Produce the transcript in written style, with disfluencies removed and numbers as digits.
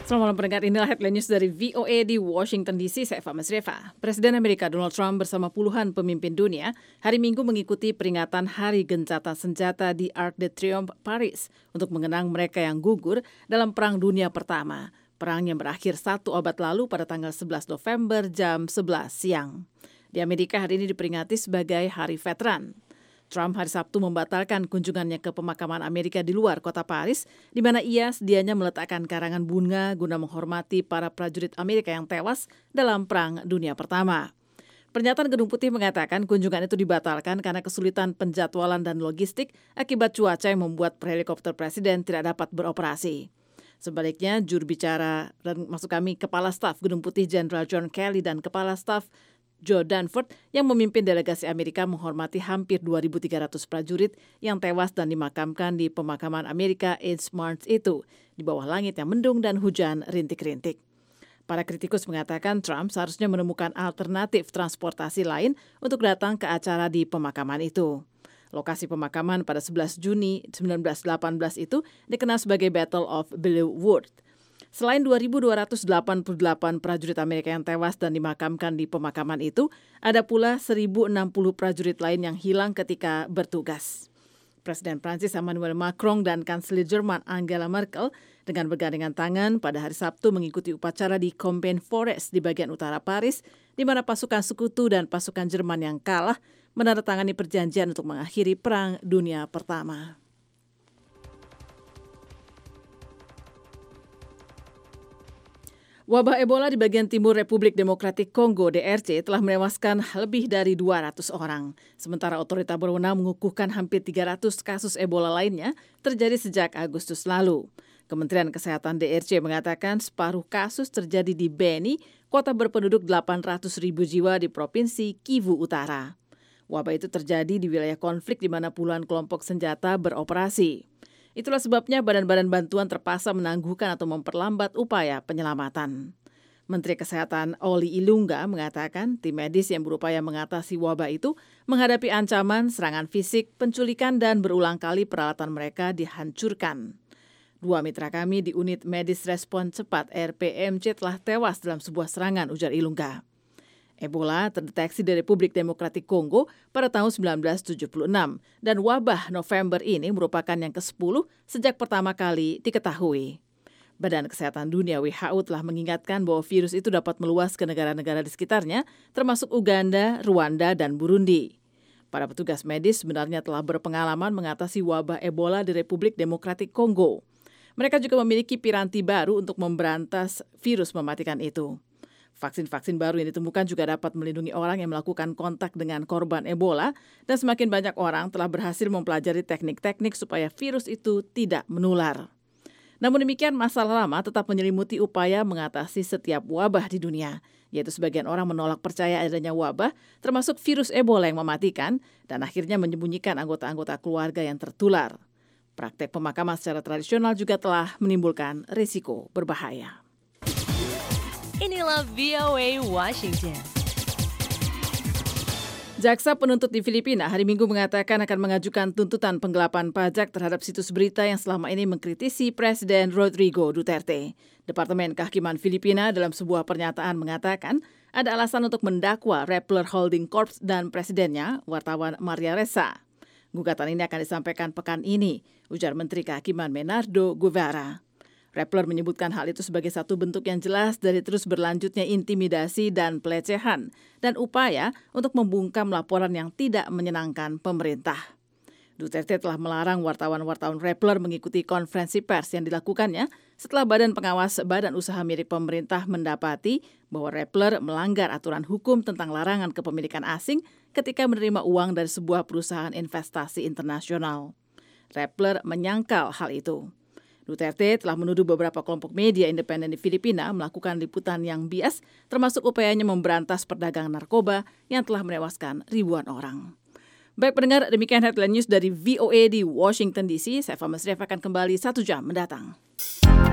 Selamat malam pendengar, inilah headline news dari VOA di Washington DC, saya Eva Masreva. Presiden Amerika Donald Trump bersama puluhan pemimpin dunia hari Minggu mengikuti peringatan Hari Gencatan Senjata di Arc de Triomphe, Paris untuk mengenang mereka yang gugur dalam Perang Dunia Pertama. Perang yang berakhir 1 abad lalu pada tanggal 11 November jam 11 siang. Di Amerika hari ini diperingati sebagai Hari Veteran. Trump hari Sabtu membatalkan kunjungannya ke pemakaman Amerika di luar kota Paris, di mana ia sedianya meletakkan karangan bunga guna menghormati para prajurit Amerika yang tewas dalam Perang Dunia Pertama. Pernyataan Gedung Putih mengatakan kunjungan itu dibatalkan karena kesulitan penjadwalan dan logistik akibat cuaca yang membuat helikopter presiden tidak dapat beroperasi. Sebaliknya, juru bicara dan Kepala Staf Gedung Putih Jenderal John Kelly dan Kepala Staf Joe Dunford yang memimpin delegasi Amerika menghormati hampir 2.300 prajurit yang tewas dan dimakamkan di pemakaman Amerika East Mars itu, di bawah langit yang mendung dan hujan rintik-rintik. Para kritikus mengatakan Trump seharusnya menemukan alternatif transportasi lain untuk datang ke acara di pemakaman itu. Lokasi pemakaman pada 11 Juni 1918 itu dikenal sebagai Battle of Belleau Wood. Selain 2.288 prajurit Amerika yang tewas dan dimakamkan di pemakaman itu, ada pula 1.060 prajurit lain yang hilang ketika bertugas. Presiden Prancis Emmanuel Macron dan Kanselir Jerman Angela Merkel dengan bergandengan tangan pada hari Sabtu mengikuti upacara di Compiègne Forest di bagian utara Paris, di mana pasukan sekutu dan pasukan Jerman yang kalah menandatangani perjanjian untuk mengakhiri Perang Dunia Pertama. Wabah Ebola di bagian timur Republik Demokratik Kongo (DRC) telah menewaskan lebih dari 200 orang. Sementara otoritas berwenang mengukuhkan hampir 300 kasus Ebola lainnya terjadi sejak Agustus lalu. Kementerian Kesehatan DRC mengatakan separuh kasus terjadi di Beni, kota berpenduduk 800.000 jiwa di Provinsi Kivu Utara. Wabah itu terjadi di wilayah konflik di mana puluhan kelompok senjata beroperasi. Itulah sebabnya badan-badan bantuan terpaksa menangguhkan atau memperlambat upaya penyelamatan. Menteri Kesehatan Oli Ilunga mengatakan tim medis yang berupaya mengatasi wabah itu menghadapi ancaman serangan fisik, penculikan, dan berulang kali peralatan mereka dihancurkan. 2 mitra kami di Unit Medis Respon Cepat RPMC telah tewas dalam sebuah serangan, ujar Ilunga. Ebola terdeteksi di Republik Demokratik Kongo pada tahun 1976 dan wabah November ini merupakan yang ke-10 sejak pertama kali diketahui. Badan Kesehatan Dunia WHO telah mengingatkan bahwa virus itu dapat meluas ke negara-negara di sekitarnya, termasuk Uganda, Rwanda, dan Burundi. Para petugas medis sebenarnya telah berpengalaman mengatasi wabah Ebola di Republik Demokratik Kongo. Mereka juga memiliki piranti baru untuk memberantas virus mematikan itu. Vaksin-vaksin baru yang ditemukan juga dapat melindungi orang yang melakukan kontak dengan korban Ebola dan semakin banyak orang telah berhasil mempelajari teknik-teknik supaya virus itu tidak menular. Namun demikian, masalah lama tetap menyelimuti upaya mengatasi setiap wabah di dunia, yaitu sebagian orang menolak percaya adanya wabah, termasuk virus Ebola yang mematikan, dan akhirnya menyembunyikan anggota-anggota keluarga yang tertular. Praktek pemakaman secara tradisional juga telah menimbulkan risiko berbahaya. Inilah VOA Washington. Jaksa penuntut di Filipina hari Minggu mengatakan akan mengajukan tuntutan penggelapan pajak terhadap situs berita yang selama ini mengkritisi Presiden Rodrigo Duterte. Departemen Kehakiman Filipina dalam sebuah pernyataan mengatakan ada alasan untuk mendakwa Rappler Holding Corp dan presidennya, wartawan Maria Ressa. Gugatan ini akan disampaikan pekan ini, ujar Menteri Kehakiman Menardo Guevara. Rappler menyebutkan hal itu sebagai satu bentuk yang jelas dari terus berlanjutnya intimidasi dan pelecehan dan upaya untuk membungkam laporan yang tidak menyenangkan pemerintah. Duterte telah melarang wartawan-wartawan Rappler mengikuti konferensi pers yang dilakukannya setelah Badan Pengawas Badan Usaha Milik Pemerintah mendapati bahwa Rappler melanggar aturan hukum tentang larangan kepemilikan asing ketika menerima uang dari sebuah perusahaan investasi internasional. Rappler menyangkal hal itu. Duterte telah menuduh beberapa kelompok media independen di Filipina melakukan liputan yang bias, termasuk upayanya memberantas perdagangan narkoba yang telah menewaskan ribuan orang. Baik pendengar, demikian headline news dari VOA di Washington DC. Saya Eva Masreva akan kembali 1 jam mendatang.